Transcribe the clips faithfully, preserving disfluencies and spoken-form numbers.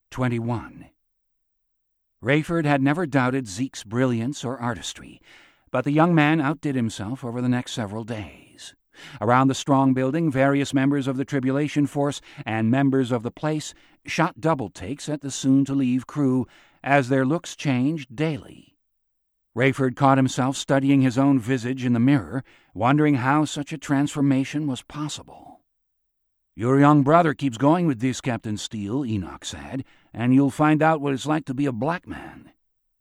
twenty-one. Rayford had never doubted Zeke's brilliance or artistry, but the young man outdid himself over the next several days. Around the Strong building, various members of the Tribulation Force and members of the place shot double-takes at the soon-to-leave crew as their looks changed daily. Rayford caught himself studying his own visage in the mirror, wondering how such a transformation was possible. "Your young brother keeps going with this, Captain Steele," Enoch said, "and you'll find out what it's like to be a black man."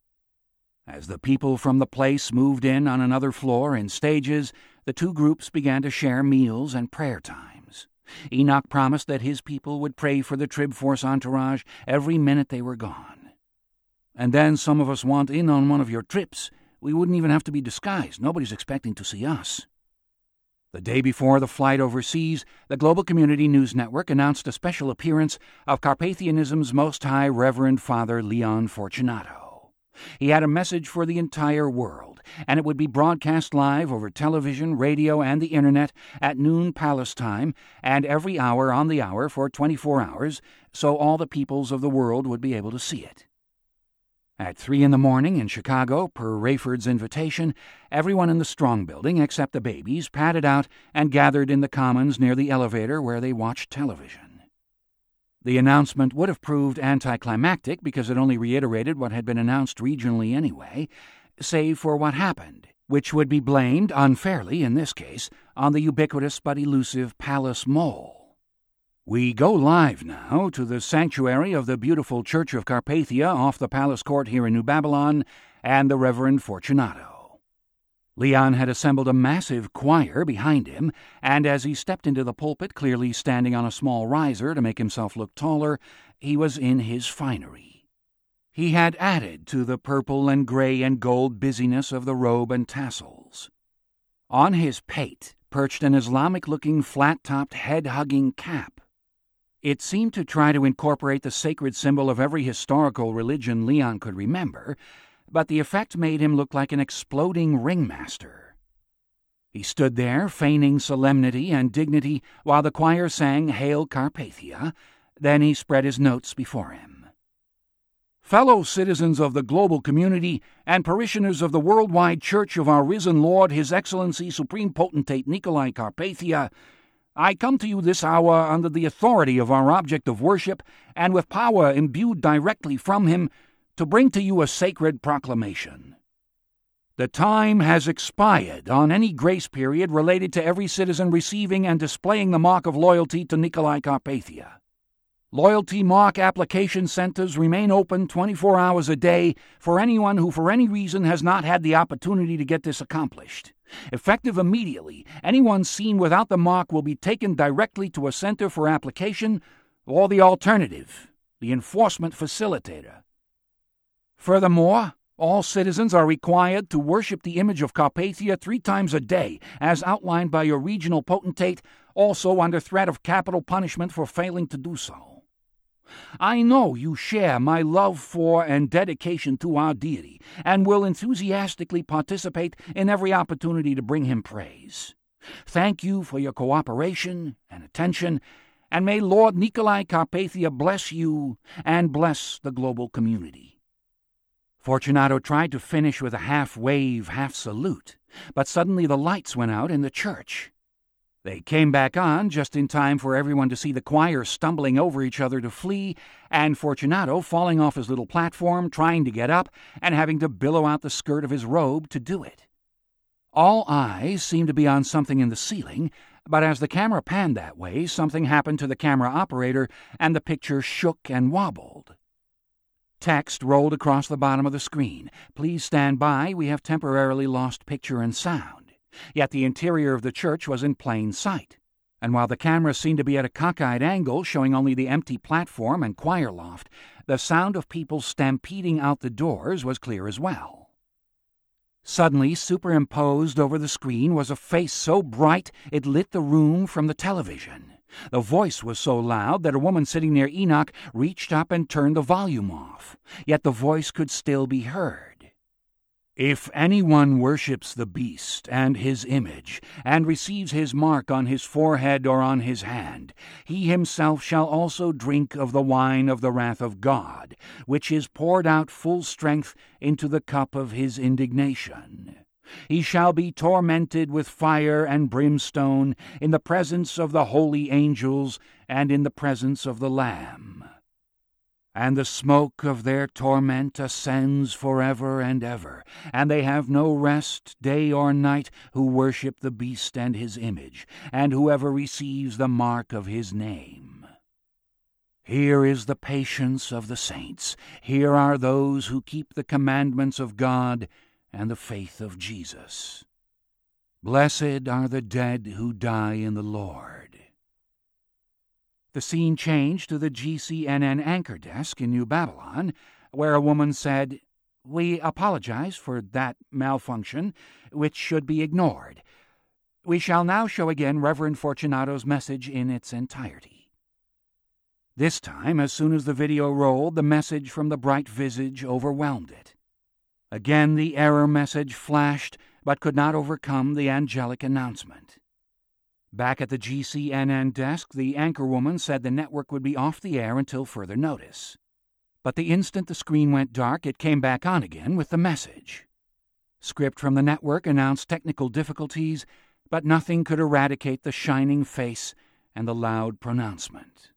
As the people from the place moved in on another floor in stages, the two groups began to share meals and prayer times. Enoch promised that his people would pray for the Trib Force entourage every minute they were gone. "And then some of us want in on one of your trips. We wouldn't even have to be disguised. Nobody's expecting to see us." The day before the flight overseas, the Global Community News Network announced a special appearance of Carpathianism's Most High Reverend Father Leon Fortunato. He had a message for the entire world, and it would be broadcast live over television, radio, and the Internet at noon Palace time, and every hour on the hour for twenty-four hours, so all the peoples of the world would be able to see it. At three in the morning in Chicago, per Rayford's invitation, everyone in the Strong building, except the babies, padded out and gathered in the commons near the elevator where they watched television. The announcement would have proved anticlimactic because it only reiterated what had been announced regionally anyway, save for what happened, which would be blamed, unfairly in this case, on the ubiquitous but elusive Palace Mole. "We go live now to the sanctuary of the beautiful Church of Carpathia off the Palace Court here in New Babylon and the Reverend Fortunato." Leon had assembled a massive choir behind him, and as he stepped into the pulpit, clearly standing on a small riser to make himself look taller, he was in his finery. He had added to the purple and gray and gold busyness of the robe and tassels. On his pate perched an Islamic-looking, flat-topped, head-hugging cap. It seemed to try to incorporate the sacred symbol of every historical religion Leon could remember, but the effect made him look like an exploding ringmaster. He stood there, feigning solemnity and dignity, while the choir sang Hail Carpathia. Then he spread his notes before him. "Fellow citizens of the global community and parishioners of the worldwide Church of our risen Lord, His Excellency Supreme Potentate Nikolai Carpathia, I come to you this hour under the authority of our object of worship and with power imbued directly from him to bring to you a sacred proclamation. The time has expired on any grace period related to every citizen receiving and displaying the mark of loyalty to Nikolai Carpathia. Loyalty mark application centers remain open twenty-four hours a day for anyone who for any reason has not had the opportunity to get this accomplished. Effective immediately, anyone seen without the mark will be taken directly to a center for application or the alternative, the enforcement facilitator. Furthermore, all citizens are required to worship the image of Carpathia three times a day, as outlined by your regional potentate, also under threat of capital punishment for failing to do so. I know you share my love for and dedication to our deity, and will enthusiastically participate in every opportunity to bring him praise. Thank you for your cooperation and attention, and may Lord Nikolai Carpathia bless you and bless the global community." Fortunato tried to finish with a half-wave, half-salute, but suddenly the lights went out in the church. They came back on just in time for everyone to see the choir stumbling over each other to flee, and Fortunato falling off his little platform, trying to get up, and having to billow out the skirt of his robe to do it. All eyes seemed to be on something in the ceiling, but as the camera panned that way, something happened to the camera operator, and the picture shook and wobbled. Text rolled across the bottom of the screen. "Please stand by. We have temporarily lost picture and sound." Yet the interior of the church was in plain sight, and while the camera seemed to be at a cockeyed angle, showing only the empty platform and choir loft, the sound of people stampeding out the doors was clear as well. Suddenly, superimposed over the screen was a face so bright it lit the room from the television. The voice was so loud that a woman sitting near Enoch reached up and turned the volume off, yet the voice could still be heard. If anyone worships the beast and his image, and receives his mark on his forehead or on his hand, he himself shall also drink of the wine of the wrath of God, which is poured out full strength into the cup of his indignation. He shall be tormented with fire and brimstone in the presence of the holy angels and in the presence of the Lamb. And the smoke of their torment ascends forever and ever, and they have no rest day or night who worship the beast and his image, and whoever receives the mark of his name. Here is the patience of the saints. Here are those who keep the commandments of God and the faith of Jesus. Blessed are the dead who die in the Lord. The scene changed to the G C N N anchor desk in New Babylon, where a woman said, "We apologize for that malfunction, which should be ignored. We shall now show again Reverend Fortunato's message in its entirety." This time, as soon as the video rolled, the message from the bright visage overwhelmed it. Again the error message flashed, but could not overcome the angelic announcement. Back at the G C N N desk, the anchorwoman said the network would be off the air until further notice. But the instant the screen went dark, it came back on again with the message. Script from the network announced technical difficulties, but nothing could eradicate the shining face and the loud pronouncement.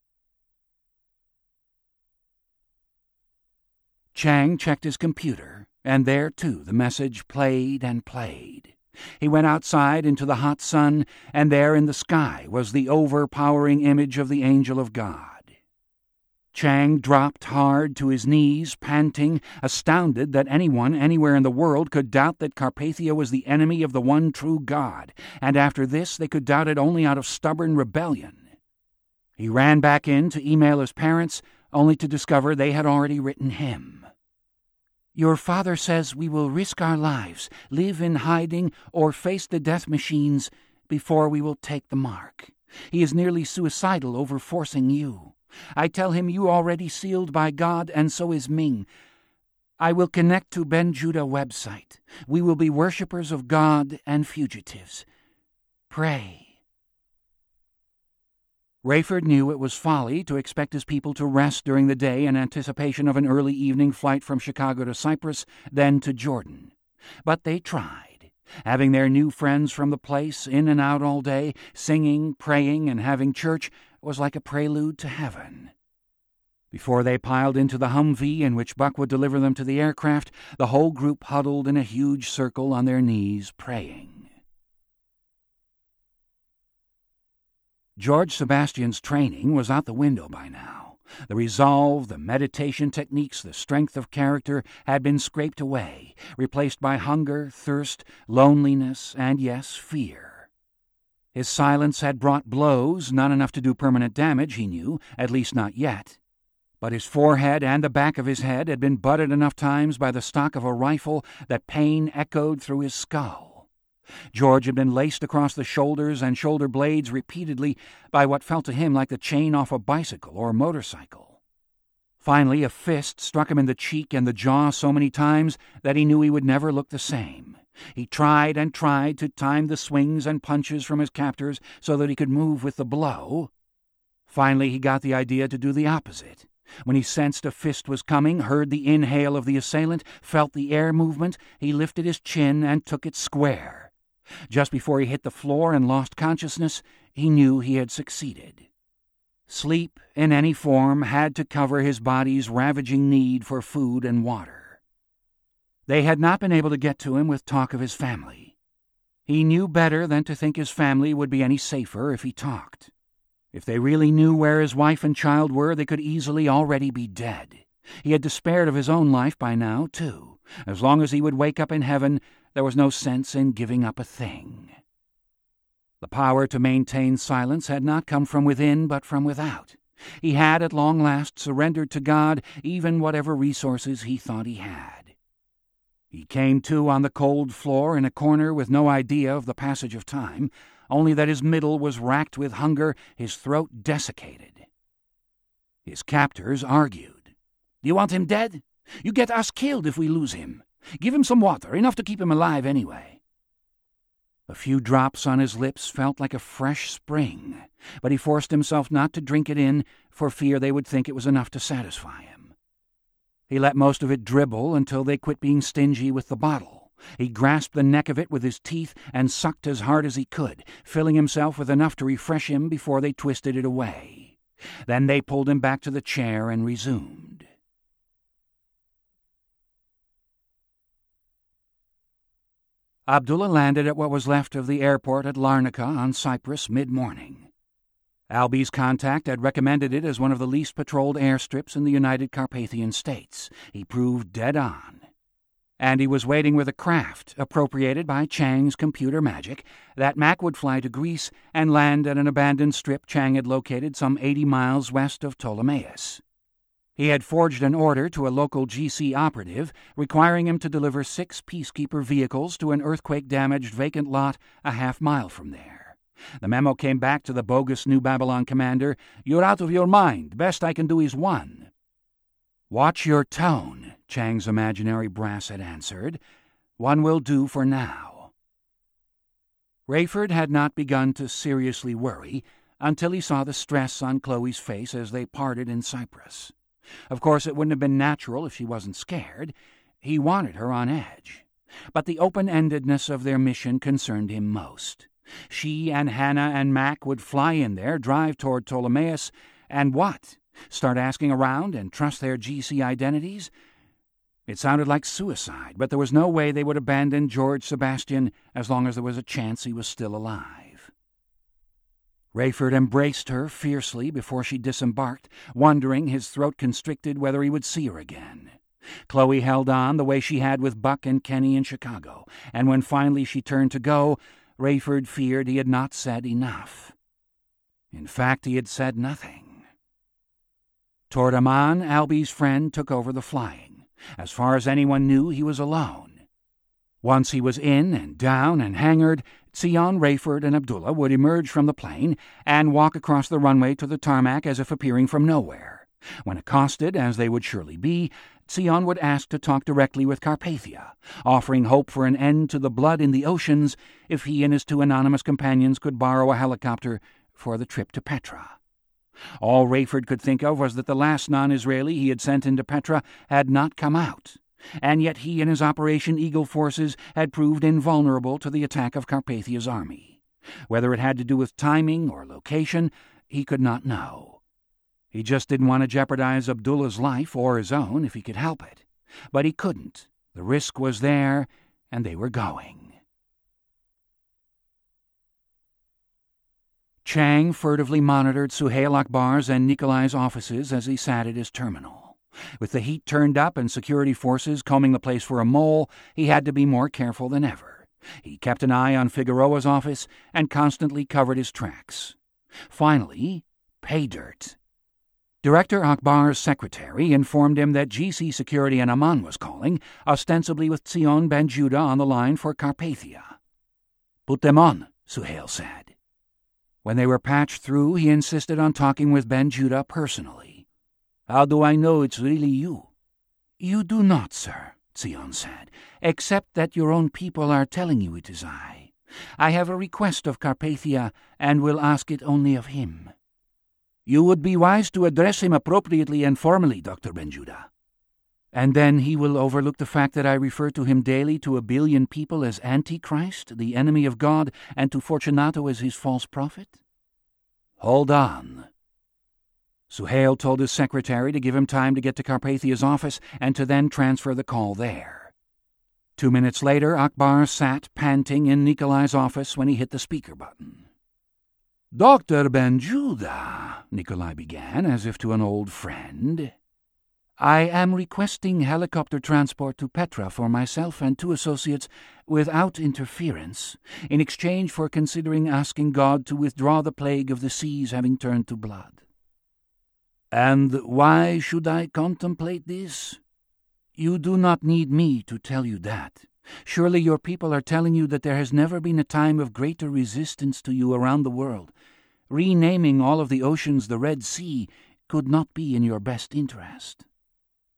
Chang checked his computer, and there, too, the message played and played. He went outside into the hot sun, and there in the sky was the overpowering image of the angel of God. Chang dropped hard to his knees, panting, astounded that anyone anywhere in the world could doubt that Carpathia was the enemy of the one true God, and after this they could doubt it only out of stubborn rebellion. He ran back in to email his parents, only to discover they had already written him. "Your father says we will risk our lives, live in hiding, or face the death machines before we will take the mark. He is nearly suicidal over forcing you. I tell him you already sealed by God, and so is Ming. I will connect to Ben Judah website. We will be worshippers of God and fugitives. Pray." Rayford knew it was folly to expect his people to rest during the day in anticipation of an early evening flight from Chicago to Cyprus, then to Jordan. But they tried. Having their new friends from the place in and out all day, singing, praying, and having church was like a prelude to heaven. Before they piled into the Humvee in which Buck would deliver them to the aircraft, the whole group huddled in a huge circle on their knees, praying. George Sebastian's training was out the window by now. The resolve, the meditation techniques, the strength of character had been scraped away, replaced by hunger, thirst, loneliness, and, yes, fear. His silence had brought blows, not enough to do permanent damage, he knew, at least not yet. But his forehead and the back of his head had been butted enough times by the stock of a rifle that pain echoed through his skull. George had been laced across the shoulders and shoulder blades repeatedly by what felt to him like the chain off a bicycle or motorcycle. Finally, a fist struck him in the cheek and the jaw so many times that he knew he would never look the same. He tried and tried to time the swings and punches from his captors so that he could move with the blow. Finally, he got the idea to do the opposite. When he sensed a fist was coming, heard the inhale of the assailant, felt the air movement, he lifted his chin and took it square. Just before he hit the floor and lost consciousness, he knew he had succeeded. Sleep, in any form, had to cover his body's ravaging need for food and water. They had not been able to get to him with talk of his family. He knew better than to think his family would be any safer if he talked. If they really knew where his wife and child were, they could easily already be dead. He had despaired of his own life by now, too. As long as he would wake up in heaven, there was no sense in giving up a thing. The power to maintain silence had not come from within, but from without. He had, at long last, surrendered to God even whatever resources he thought he had. He came to on the cold floor in a corner with no idea of the passage of time, only that his middle was racked with hunger, his throat desiccated. His captors argued. "You want him dead? You get us killed if we lose him. Give him some water, enough to keep him alive anyway." A few drops on his lips felt like a fresh spring, but he forced himself not to drink it in for fear they would think it was enough to satisfy him. He let most of it dribble until they quit being stingy with the bottle. He grasped the neck of it with his teeth and sucked as hard as he could, filling himself with enough to refresh him before they twisted it away. Then they pulled him back to the chair and resumed. Abdullah landed at what was left of the airport at Larnaca on Cyprus mid-morning. Alby's contact had recommended it as one of the least patrolled airstrips in the United Carpathian States. He proved dead on. And he was waiting with a craft, appropriated by Chang's computer magic, that Mac would fly to Greece and land at an abandoned strip Chang had located some eighty miles west of Ptolemais. He had forged an order to a local G C operative requiring him to deliver six peacekeeper vehicles to an earthquake-damaged vacant lot a half mile from there. The memo came back to the bogus New Babylon commander. "You're out of your mind. Best I can do is one." "Watch your tone," Chang's imaginary brass had answered. "One will do for now." Rayford had not begun to seriously worry until he saw the stress on Chloe's face as they parted in Cyprus. Of course, it wouldn't have been natural if she wasn't scared. He wanted her on edge. But the open-endedness of their mission concerned him most. She and Hannah and Mac would fly in there, drive toward Ptolemais, and what? Start asking around and trust their G C identities? It sounded like suicide, but there was no way they would abandon George Sebastian as long as there was a chance he was still alive. Rayford embraced her fiercely before she disembarked, wondering, his throat constricted, whether he would see her again. Chloe held on the way she had with Buck and Kenny in Chicago, and when finally she turned to go, Rayford feared he had not said enough. In fact, he had said nothing. Toward Amman, Alby's friend took over the flying. As far as anyone knew, he was alone. Once he was in and down and hangared, Sion, Rayford, and Abdullah would emerge from the plane and walk across the runway to the tarmac as if appearing from nowhere. When accosted, as they would surely be, Sion would ask to talk directly with Carpathia, offering hope for an end to the blood in the oceans if he and his two anonymous companions could borrow a helicopter for the trip to Petra. All Rayford could think of was that the last non-Israeli he had sent into Petra had not come out, and yet he and his Operation Eagle forces had proved invulnerable to the attack of Carpathia's army. Whether it had to do with timing or location, he could not know. He just didn't want to jeopardize Abdullah's life or his own if he could help it. But he couldn't. The risk was there, and they were going. Chang furtively monitored Suhail Akbar's and Nikolai's offices as he sat at his terminal. With the heat turned up and security forces combing the place for a mole, he had to be more careful than ever. He kept an eye on Figueroa's office and constantly covered his tracks. Finally, pay dirt. Director Akbar's secretary informed him that G C Security in Amman was calling, ostensibly with Tzion Ben Judah on the line for Carpathia. "Put them on," Suhail said. When they were patched through, he insisted on talking with Ben Judah personally. "How do I know it's really you?" "You do not, sir," Tzion said, "except that your own people are telling you it is I. I have a request of Carpathia, and will ask it only of him." "You would be wise to address him appropriately and formally, Doctor Ben Judah." "And then he will overlook the fact that I refer to him daily to a billion people as Antichrist, the enemy of God, and to Fortunato as his false prophet?" "Hold on." Suhail told his secretary to give him time to get to Carpathia's office and to then transfer the call there. Two minutes later, Akbar sat panting in Nikolai's office when he hit the speaker button. "Doctor Ben Judah," Nikolai began, as if to an old friend. "I am requesting helicopter transport to Petra for myself and two associates without interference, in exchange for considering asking God to withdraw the plague of the seas having turned to blood." "And why should I contemplate this?" "You do not need me to tell you that. Surely your people are telling you that there has never been a time of greater resistance to you around the world. Renaming all of the oceans the Red Sea could not be in your best interest."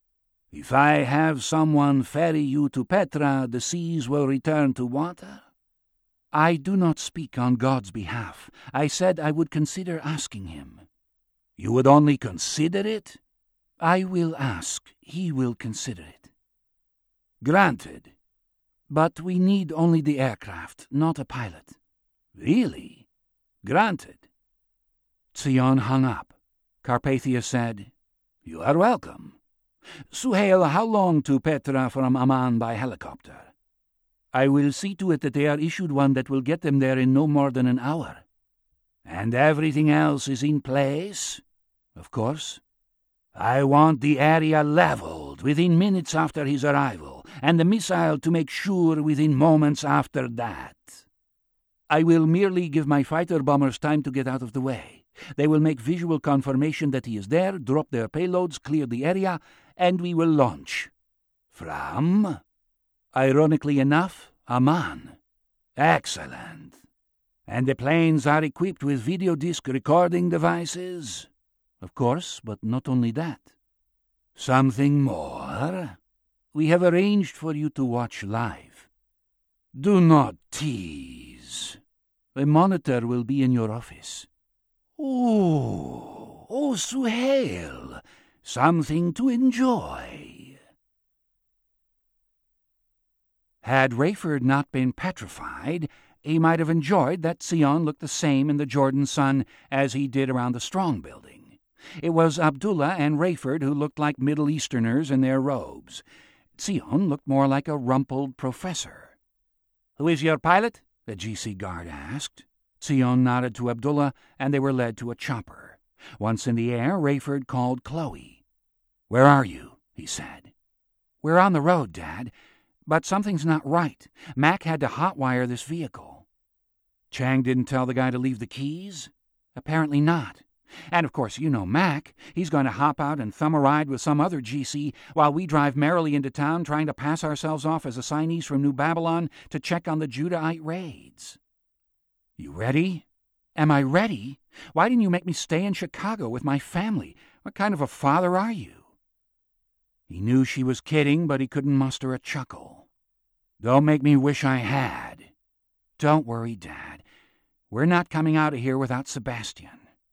If I have someone ferry you to Petra, the seas will return to water? I do not speak on God's behalf. I said I would consider asking him. You would only consider it? I will ask. He will consider it. Granted. But we need only the aircraft, not a pilot. Really? Granted. Sion hung up. Carpathia said, You are welcome. Suhail, how long to Petra from Amman by helicopter? I will see to it that they are issued one that will get them there in no more than an hour. And everything else is in place? Of course. I want the area leveled within minutes after his arrival, and the missile to make sure within moments after that. I will merely give my fighter bombers time to get out of the way. They will make visual confirmation that he is there, drop their payloads, clear the area, and we will launch. From? Ironically enough, Amman. Excellent. And the planes are equipped with video disc recording devices? Of course, but not only that. Something more? We have arranged for you to watch live. Do not tease. A monitor will be in your office. Oh, oh, Suhail, something to enjoy. Had Rayford not been petrified, he might have enjoyed that Sion looked the same in the Jordan sun as he did around the Strong building. It was Abdullah and Rayford who looked like Middle Easterners in their robes. Sion looked more like a rumpled professor. Who is your pilot? The G C guard asked. Sion nodded to Abdullah, and they were led to a chopper. Once in the air, Rayford called Chloe. Where are you? He said. We're on the road, Dad, but something's not right. Mac had to hotwire this vehicle. Chang didn't tell the guy to leave the keys? Apparently not. And of course, you know Mac. He's going to hop out and thumb a ride with some other G C while we drive merrily into town trying to pass ourselves off as assignees from New Babylon to check on the Judahite raids. You ready? Am I ready? Why didn't you make me stay in Chicago with my family? What kind of a father are you? He knew she was kidding, but he couldn't muster a chuckle. Don't make me wish I had. Don't worry, Dad. We're not coming out of here without Sebastian.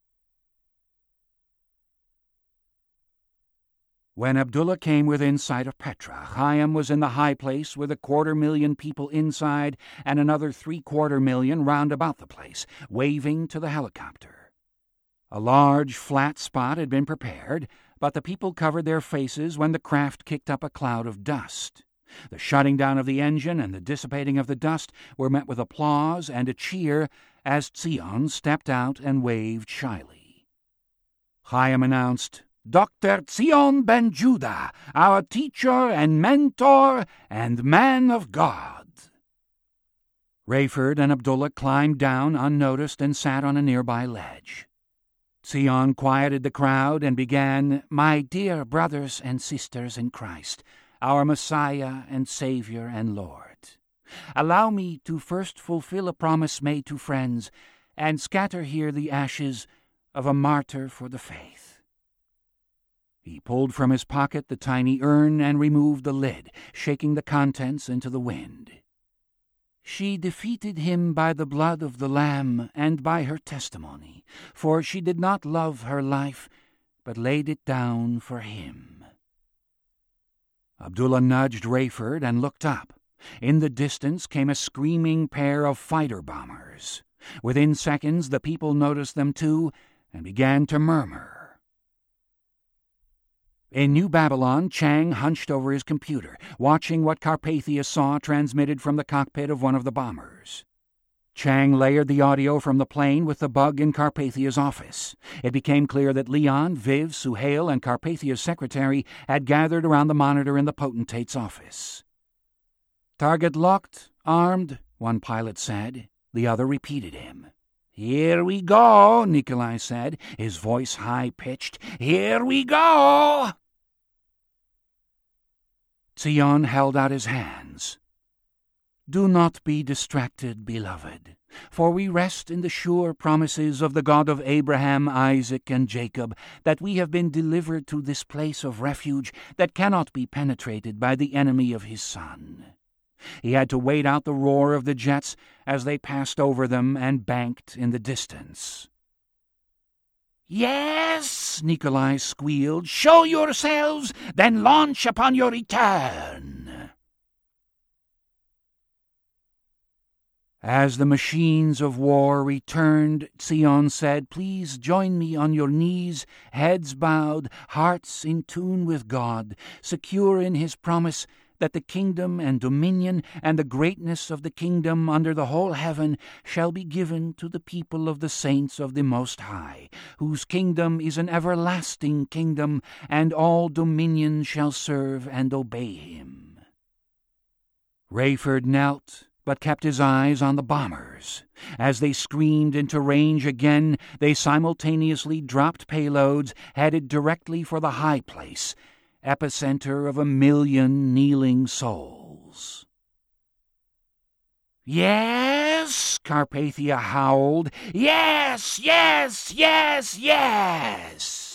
When Abdullah came within sight of Petra, Chaim was in the high place with a quarter million people inside and another three-quarter million round about the place, waving to the helicopter. A large, flat spot had been prepared, but the people covered their faces when the craft kicked up a cloud of dust. The shutting down of the engine and the dissipating of the dust were met with applause and a cheer as Sion stepped out and waved shyly. Chaim announced, Doctor Sion ben Judah, our teacher and mentor and man of God. Rayford and Abdullah climbed down unnoticed and sat on a nearby ledge. Sion quieted the crowd and began, My dear brothers and sisters in Christ, our Messiah and Savior and Lord, allow me to first fulfill a promise made to friends and scatter here the ashes of a martyr for the faith. He pulled from his pocket the tiny urn and removed the lid, shaking the contents into the wind. She defeated him by the blood of the Lamb and by her testimony, for she did not love her life, but laid it down for him. Abdullah nudged Rayford and looked up. In the distance came a screaming pair of fighter bombers. Within seconds the people noticed them too and began to murmur. In New Babylon, Chang hunched over his computer, watching what Carpathia saw transmitted from the cockpit of one of the bombers. Chang layered the audio from the plane with the bug in Carpathia's office. It became clear that Leon, Viv, Suhail, and Carpathia's secretary had gathered around the monitor in the potentate's office. Target locked, armed, one pilot said. The other repeated him. Here we go, Nikolai said, his voice high-pitched. Here we go! Sion held out his hands. Do not be distracted, beloved. For we rest in the sure promises of the God of Abraham, Isaac, and Jacob, that we have been delivered to this place of refuge that cannot be penetrated by the enemy of his Son. He had to wait out the roar of the jets as they passed over them and banked in the distance. "Yes," Nikolai squealed, "show yourselves, then launch upon your return." As the machines of war returned, Sion said, "Please join me on your knees, heads bowed, hearts in tune with God, secure in his promise that the kingdom and dominion and the greatness of the kingdom under the whole heaven shall be given to the people of the saints of the Most High, whose kingdom is an everlasting kingdom, and all dominions shall serve and obey him." Rayford knelt, but kept his eyes on the bombers. As they screamed into range again, they simultaneously dropped payloads headed directly for the high place, epicenter of a million kneeling souls. "Yes," Carpathia howled. "Yes, yes, yes, yes!"